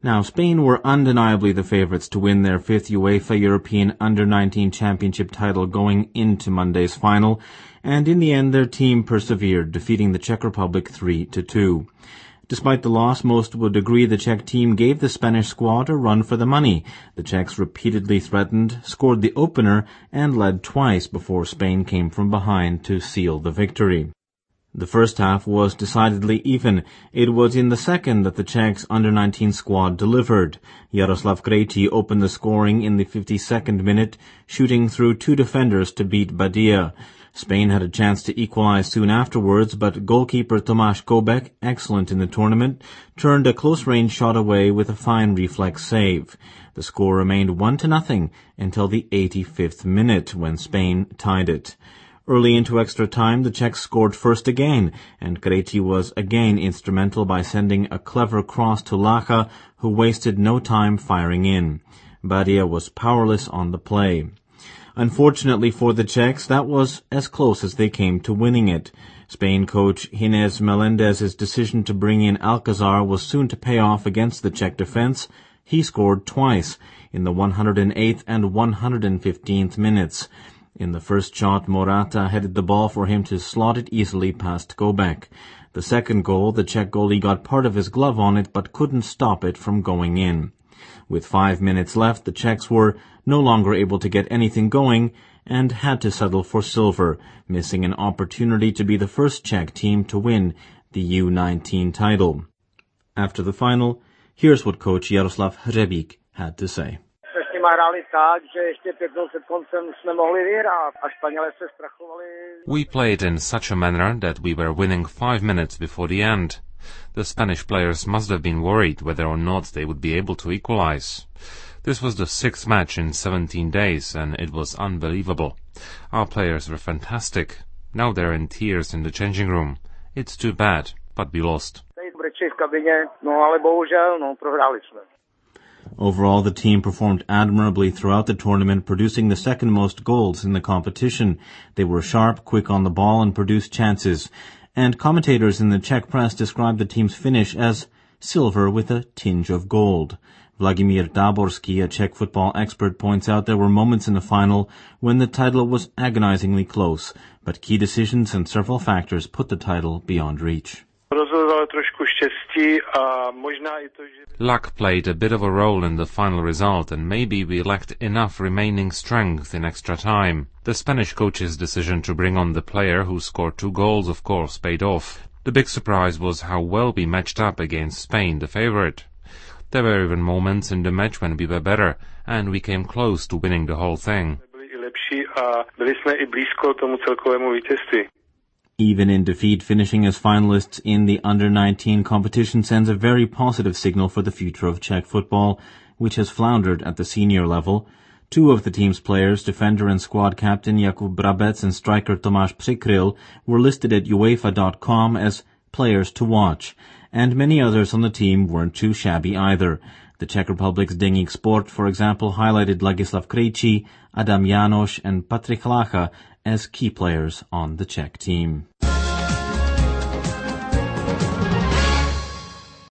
Now, Spain were undeniably the favourites to win their fifth UEFA European Under-19 Championship title going into Monday's final, and in the end their team persevered, defeating the Czech Republic 3-2. Despite the loss, most would agree the Czech team gave the Spanish squad a run for the money. The Czechs repeatedly threatened, scored the opener, and led twice before Spain came from behind to seal the victory. The first half was decidedly even. It was in the second that the Czechs under-19 squad delivered. Jaroslav Krejci opened the scoring in the 52nd minute, shooting through two defenders to beat Badia. Spain had a chance to equalize soon afterwards, but goalkeeper Tomáš Koubek, excellent in the tournament, turned a close-range shot away with a fine reflex save. The score remained 1-0 until the 85th minute, when Spain tied it. Early into extra time, the Czechs scored first again, and Krejci was again instrumental by sending a clever cross to Lacha, who wasted no time firing in. Badia was powerless on the play. Unfortunately for the Czechs, that was as close as they came to winning it. Spain coach Ginés Melendez's decision to bring in Alcázar was soon to pay off against the Czech defense. He scored twice, in the 108th and 115th minutes. In the first shot, Morata headed the ball for him to slot it easily past Koubek. The second goal, the Czech goalie got part of his glove on it but couldn't stop it from going in. With 5 minutes left, the Czechs were no longer able to get anything going and had to settle for silver, missing an opportunity to be the first Czech team to win the U19 title. After the final, here's what coach Jaroslav Hřebík had to say. We played in such a manner that we were winning 5 minutes before the end. The Spanish players must have been worried whether or not they would be able to equalize. This was the 6th match in 17 days, and it was unbelievable. Our players were fantastic. Now they're in tears in the changing room. It's too bad, but we lost. Overall, the team performed admirably throughout the tournament, producing the second most goals in the competition. They were sharp, quick on the ball, and produced chances. And commentators in the Czech press described the team's finish as silver with a tinge of gold. Vladimír Táborský, a Czech football expert, points out there were moments in the final when the title was agonizingly close, but key decisions and several factors put the title beyond reach. Luck played a bit of a role in the final result, and maybe we lacked enough remaining strength in extra time. The Spanish coach's decision to bring on the player who scored 2 goals, of course, paid off. The big surprise was how well we matched up against Spain, the favorite. There were even moments in the match when we were better, and we came close to winning the whole thing. Even in defeat, finishing as finalists in the Under-19 competition sends a very positive signal for the future of Czech football, which has floundered at the senior level. 2 of the team's players, defender and squad captain Jakub Brabec and striker Tomáš Přikryl, were listed at UEFA.com as players to watch, and many others on the team weren't too shabby either. The Czech Republic's Deník Sport, for example, highlighted Ladislav Krejci, Adam Jánoš and Patrik Lacha as key players on the Czech team.